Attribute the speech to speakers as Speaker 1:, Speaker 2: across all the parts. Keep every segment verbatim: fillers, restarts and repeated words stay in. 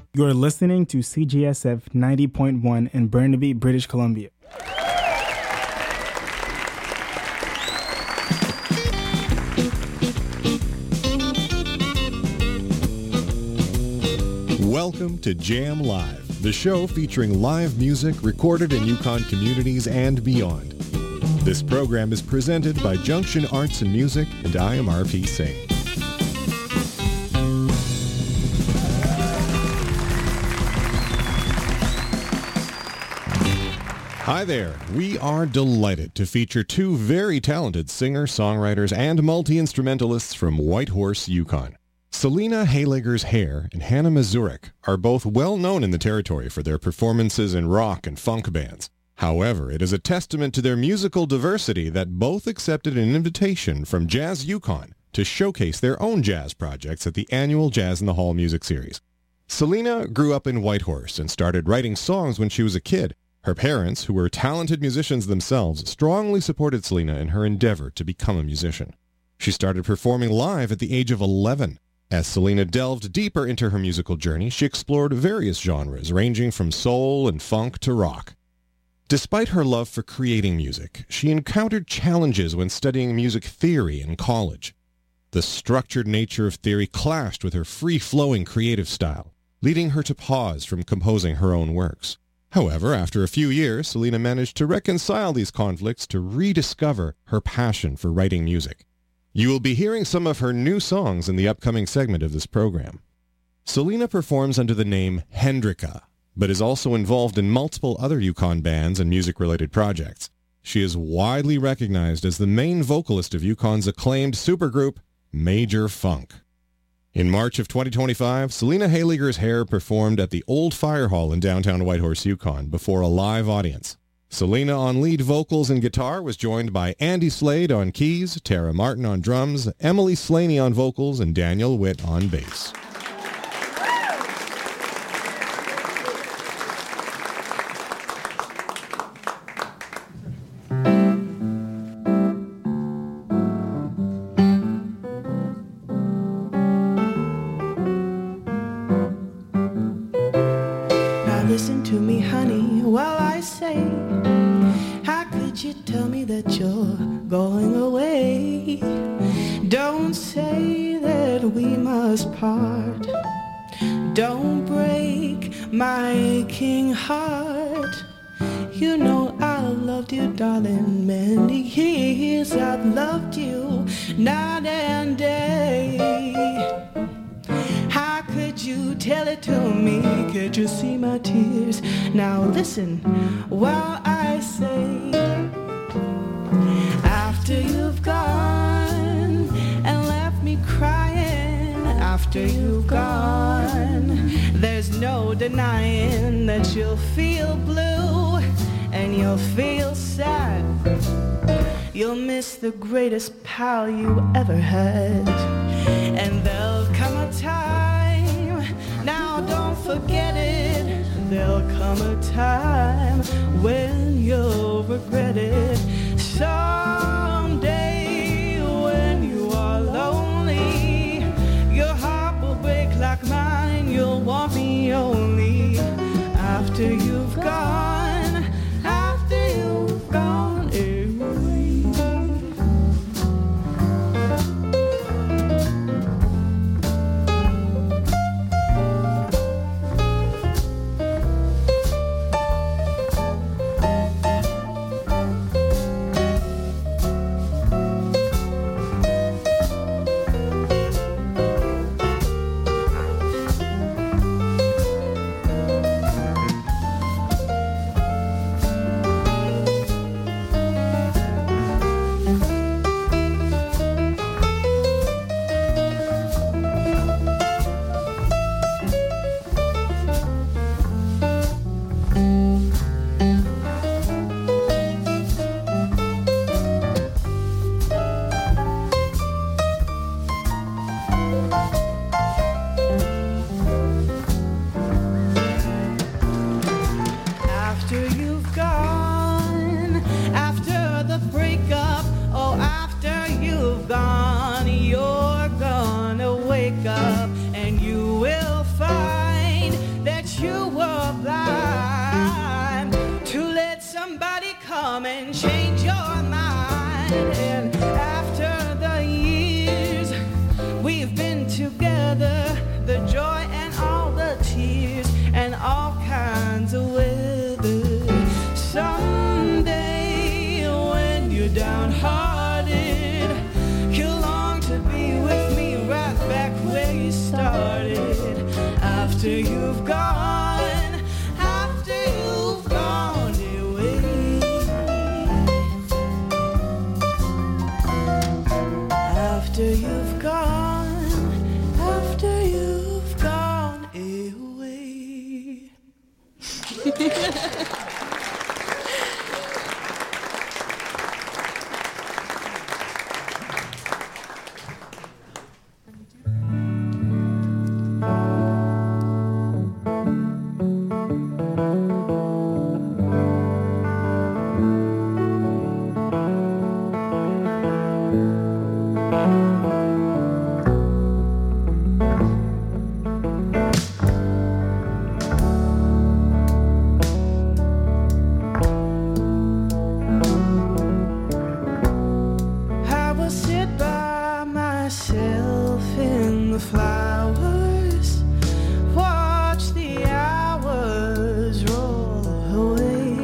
Speaker 1: You're listening to C G S F ninety point one in Burnaby, British Columbia.
Speaker 2: Welcome to Jam Live, the show featuring live music recorded in Yukon communities and beyond. This program is presented by Junction Arts and Music, and I am R P Singh. Hi there. We are delighted to feature two very talented singer-songwriters and multi-instrumentalists from Whitehorse, Yukon. Selina Hayligers Hare and Hannah Mazurek are both well known in the territory for their performances in rock and funk bands. However, it is a testament to their musical diversity that both accepted an invitation from Jazz Yukon to showcase their own jazz projects at the annual Jazz in the Hall Music Series. Selina grew up in Whitehorse and started writing songs when she was a kid. Her parents, who were talented musicians themselves, strongly supported Selina in her endeavor to become a musician. She started performing live at the age of eleven. As Selina delved deeper into her musical journey, she explored various genres, ranging from soul and funk to rock. Despite her love for creating music, she encountered challenges when studying music theory in college. The structured nature of theory clashed with her free-flowing creative style, leading her to pause from composing her own works. However, after a few years, Selina managed to reconcile these conflicts to rediscover her passion for writing music. You will be hearing some of her new songs in the upcoming segment of this program. Selina performs under the name Hendrika, but is also involved in multiple other Yukon bands and music-related projects. She is widely recognized as the main vocalist of Yukon's acclaimed supergroup, Major Funk. In March of twenty twenty-five, Selina Hayligers Hare performed at the Old Fire Hall in downtown Whitehorse, Yukon, before a live audience. Selina on lead vocals and guitar was joined by Andy Slade on keys, Tara Martin on drums, Emily Slaney on vocals, and Daniel Witt on bass.
Speaker 3: Now listen to me, honey, while I say, how could you tell me that you're going away? Don't say that we must part. Don't break my aching heart. You know I loved you, darling, many years I've loved you night and day. How could you tell it to me? Could you see my tears? Now listen while I say, after you've gone and left me crying, after you've gone, there's no denying that you'll feel blue and you'll feel sad. You'll miss the greatest pal you ever had. And there'll come a time, now don't forget it, there'll come a time when you'll regret it. Someday when you are lonely, your heart will break like mine, you'll want me only after you've gone, after you've gone away. come and change your mind. And after the years we've been together, the joy and all the tears and all kinds of weather, someday when you're downhearted, you'll long to be with me right back where you started. After you've gone, after you've gone away, after you've gone, after you've gone away. I will sit by myself in the flowers, watch the hours roll away.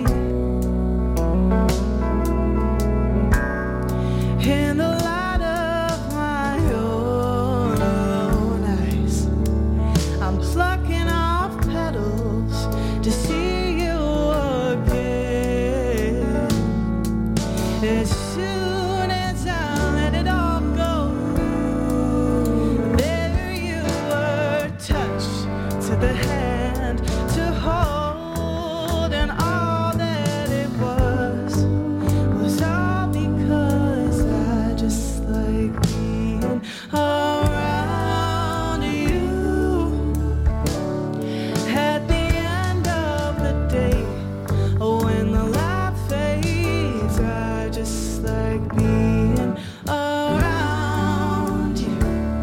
Speaker 3: In the light of my own alone eyes, I'm plucking off petals to see you again. As soon as I let it all go, there you were, touched to the hand to hold, and all that it was was all because I just like being around you. At the end of the day, when the light fades, I just like being around you.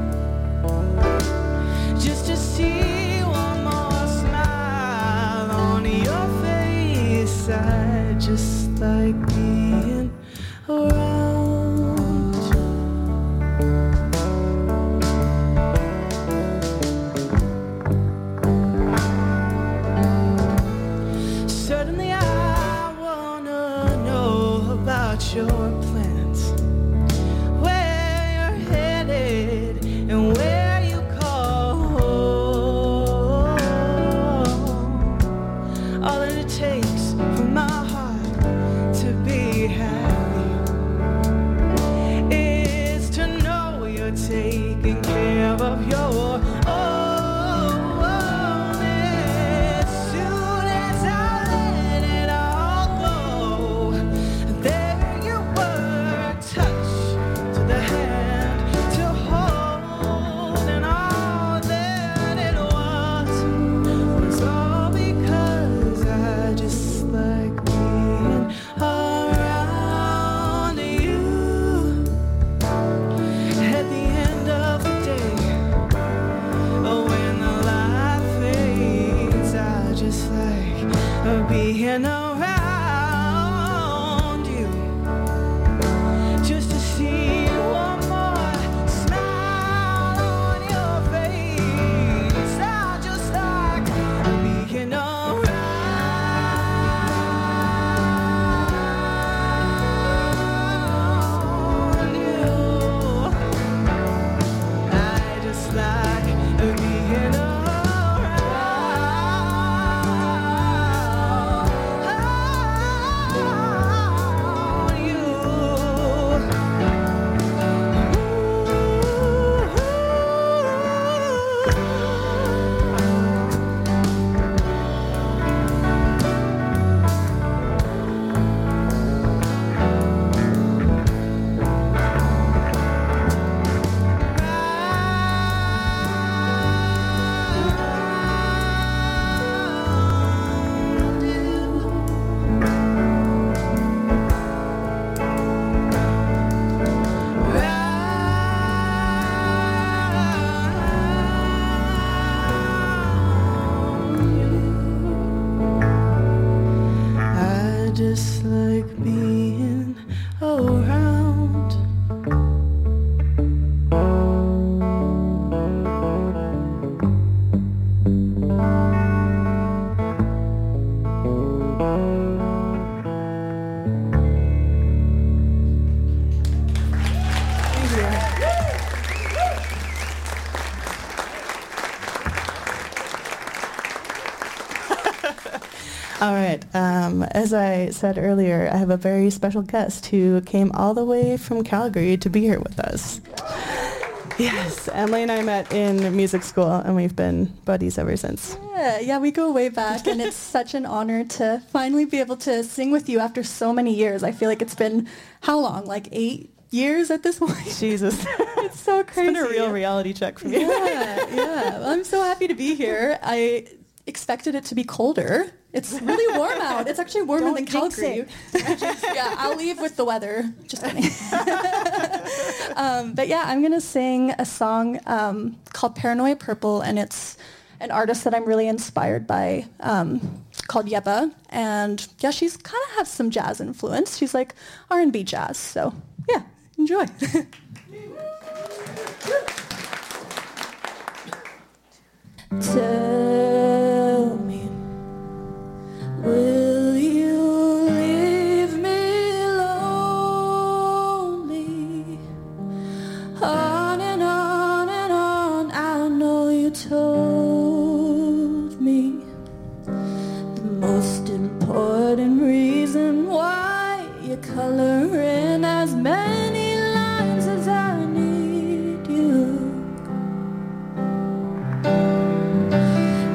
Speaker 3: Just to see one more smile on your face, I just like being around you. Certainly I wanna know about your plans, where you're headed and where you call home. All that it takes for my heart to be happy is to know you're taking care of your own. As soon as I let it all go, there you were, touched to the hand to hold, and all that it was was all because I just like being around you. At the end of the day, when the light fades, I just like being around you. Just to see one more smile on your face, I just like being around you. I just like being around. All right. Um, as I said earlier, I have a very special guest who came all the way from Calgary to be here with us. Yes, Emily and I met in music school, and we've been buddies ever since.
Speaker 4: Yeah, yeah, we go way back, and it's such an honor to finally be able to sing with you after so many years. I feel like it's been, how long, like eight years at this point?
Speaker 3: Jesus.
Speaker 4: It's so crazy.
Speaker 3: It's been a real reality check for me.
Speaker 4: Yeah, yeah. Well, I'm so happy to be here. I expected it to be colder. It's really warm out. It's actually warmer
Speaker 3: Don't
Speaker 4: than
Speaker 3: jinx
Speaker 4: Calgary. Yeah, I'll leave with the weather. Just kidding. um, but yeah, I'm going to sing a song um, called Paranoia Purple, and it's an artist that I'm really inspired by um, called Yebba. And yeah, she's kind of has some jazz influence. She's like R and B jazz. So yeah, enjoy. Tell me, will you leave me lonely? On and on and on, I know you told me the most important reason why you're coloring as many lines as I need you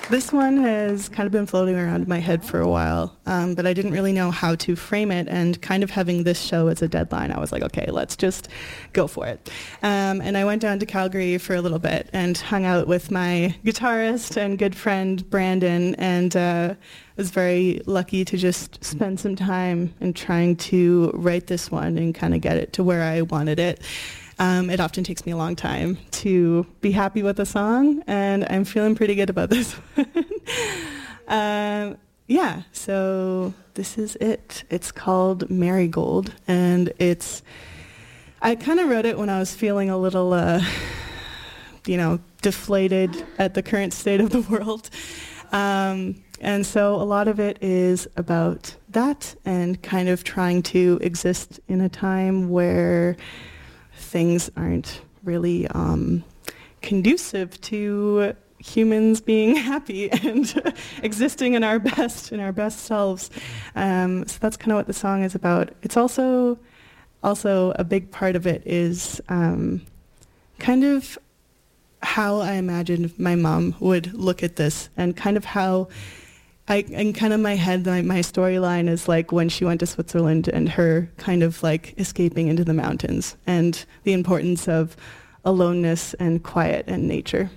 Speaker 3: This one has kind of been floating around in my head for a while, um, but I didn't really know how to frame it, and kind of having this show as a deadline, I was like, okay, let's just go for it. Um, and I went down to Calgary for a little bit and hung out with my guitarist and good friend, Brandon, and uh, was very lucky to just spend some time in trying to write this one and kind of get it to where I wanted it. Um, it often takes me a long time to be happy with a song, and I'm feeling pretty good about this one. um, yeah, so this is it. It's called Marigold, and it's, I kind of wrote it when I was feeling a little, uh, you know, deflated at the current state of the world. Um, and so a lot of it is about that and kind of trying to exist in a time where things aren't really um, conducive to humans being happy and existing in our best, in our best selves. Um, so that's kind of what the song is about. It's also, also a big part of it is um, kind of how I imagined my mom would look at this, and kind of how I, in kind of my head, my, my storyline is like when she went to Switzerland and her kind of like escaping into the mountains and the importance of aloneness and quiet and nature.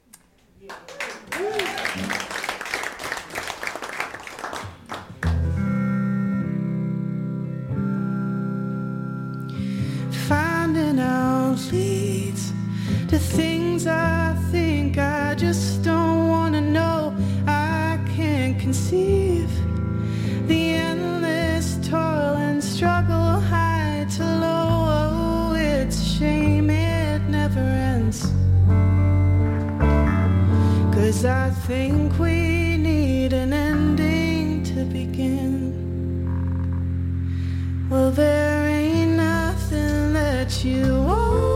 Speaker 3: Finding out leads to things I think I just don't want to know. I can't conceive the endless toil and struggle, high to low. Oh, it's a shame it never ends. 'Cause I think we need an ending to begin. Well, there ain't nothing that you want.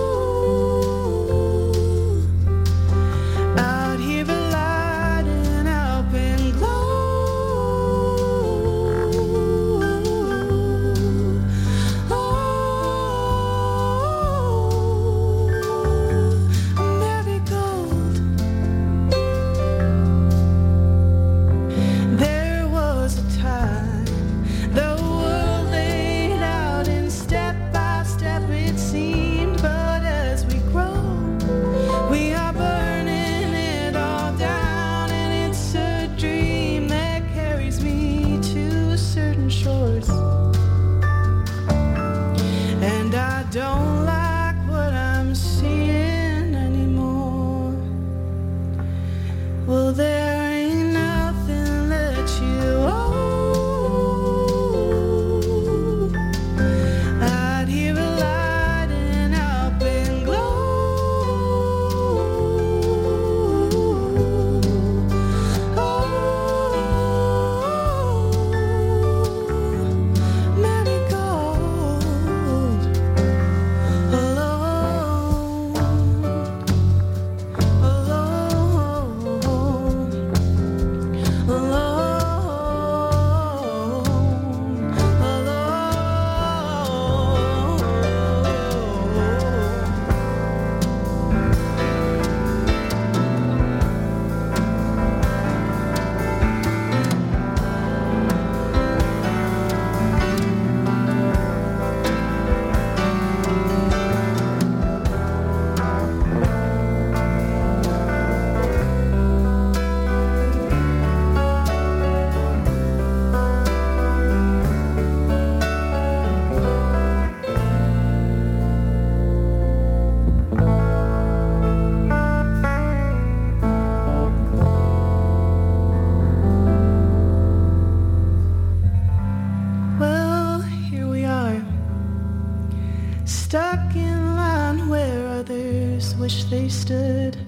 Speaker 3: They stood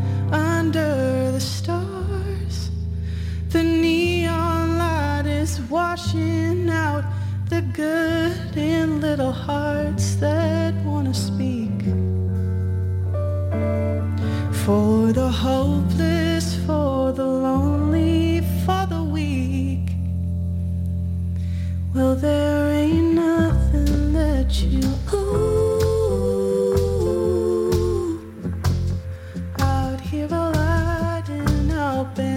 Speaker 3: under the stars. The neon light is washing out the good in little hearts that want to speak. For the hopeless, for the lonely, for the weak. Well, there ain't nothing that you owe. Open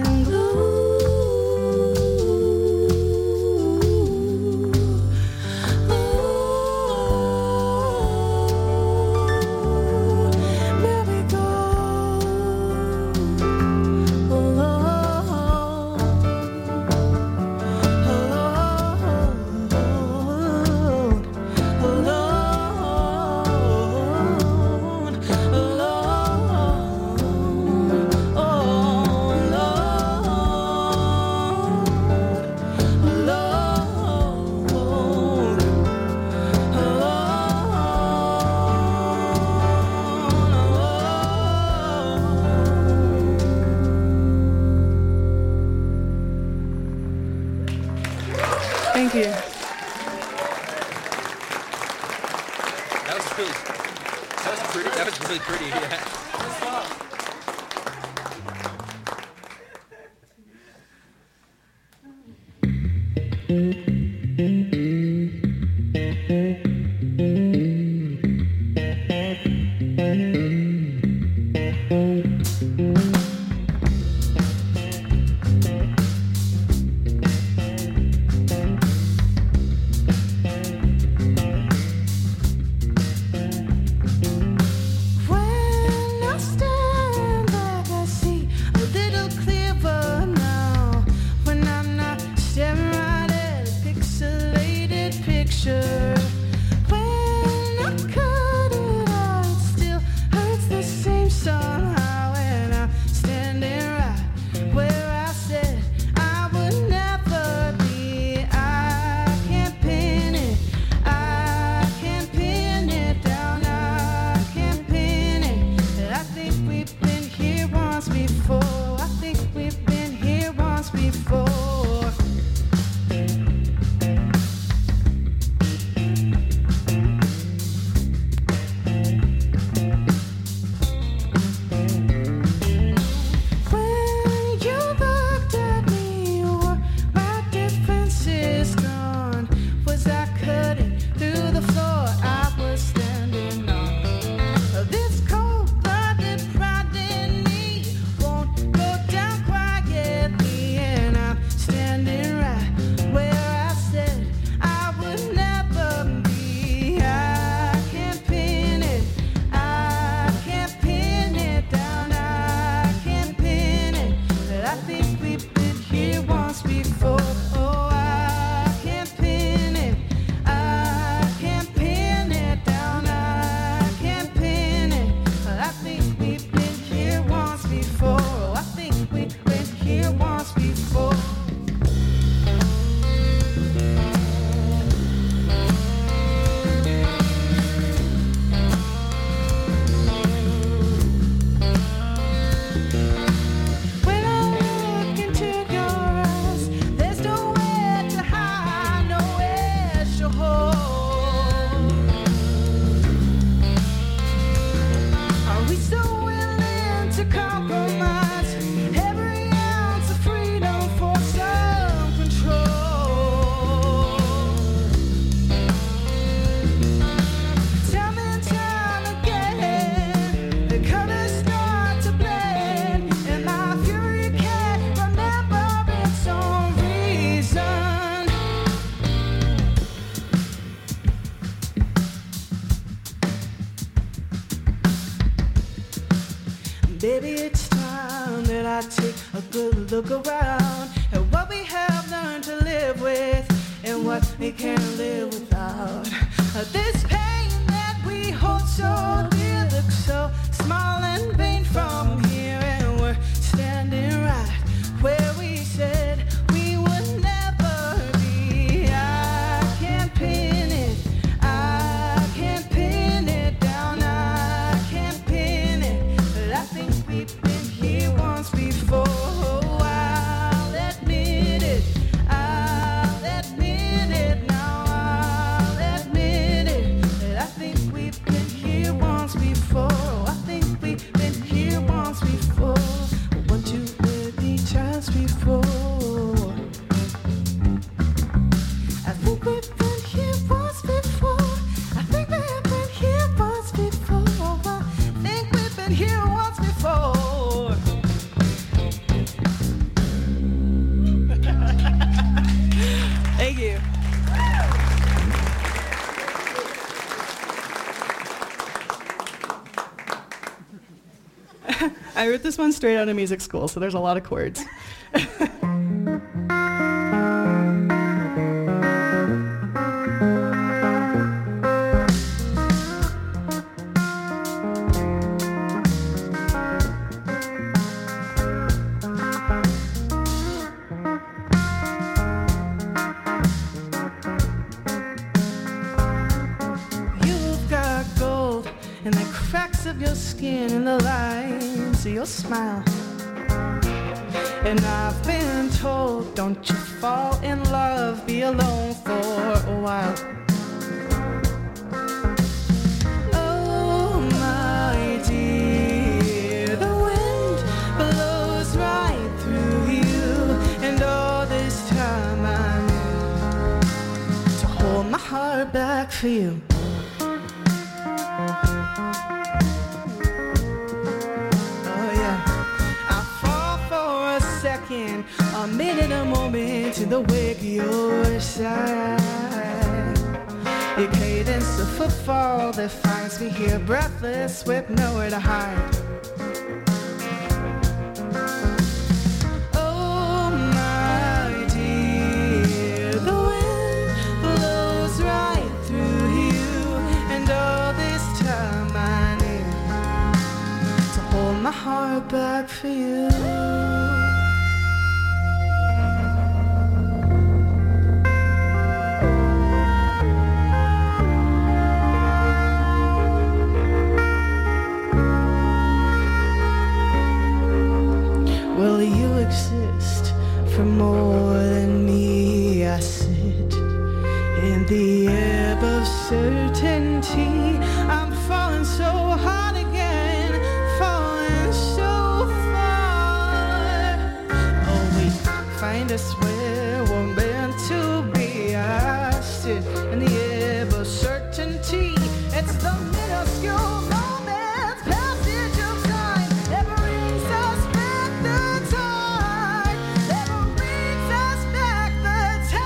Speaker 3: Thank you.
Speaker 5: That was really, that was pretty. That was really pretty. Yeah.
Speaker 3: Baby, it's time that I take a good look around at what we have learned to live with and what we can't live without. This pain that we hold so dear looks so small and vain from here, and we're standing right where we said we would never be. I can't pin it, I can't pin it down, I can't pin it, but I think we've been here once before. I'll admit it, I'll admit it now, I'll admit it, that I think we've been here once before. I think we've been here once before, one, two, three times before. I think we've been here once before. I think we've been here once before. I think we've been here once before. Thank you. I wrote this one straight out of music school, so there's a lot of chords. You've got gold in the cracks of your skin and the lines of your smile. And I've been told, don't you fall in love, be alone for a while. Oh, my dear, the wind blows right through you, and all this time I knew to hold my heart back for you. A minute, a moment in the wake of your side. Your cadence of footfall that finds me here breathless with nowhere to hide. Oh, my dear, the wind blows right through you, and all this time I need to hold my heart back for you. Will you exist for more than me? I sit in the ebb of certainty. I'm falling so hard again, falling so far. Oh, we find us where we're meant to be. I sit in the ebb of certainty. It's the minuscule moment's passage of time that brings us back the tide, that brings us back the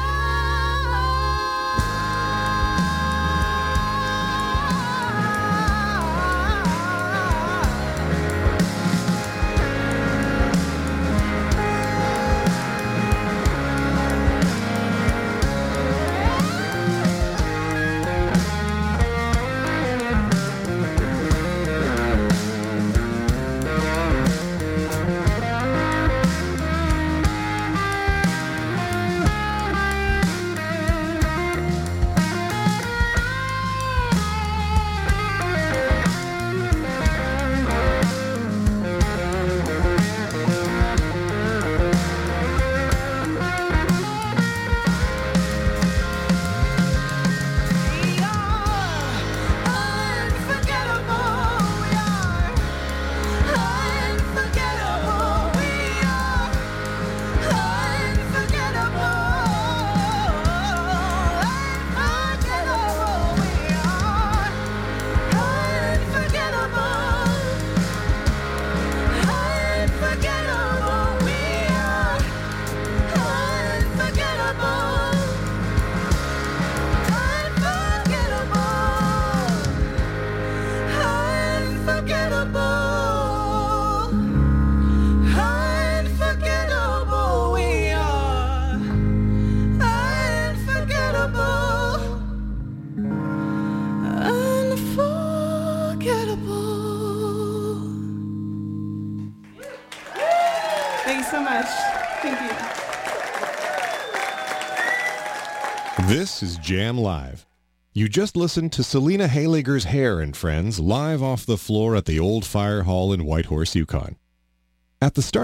Speaker 3: Thanks so much. Thank you.
Speaker 2: This is Jam Live. You just listened to Selena Haylager's Hair and Friends live off the floor at the Old Fire Hall in Whitehorse, Yukon. At the start